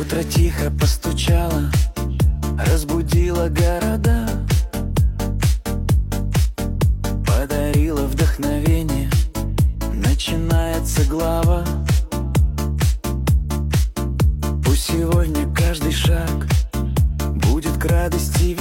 Утро тихо постучало, разбудило города, подарило вдохновение, начинается глава. Пусть сегодня каждый шаг будет к радости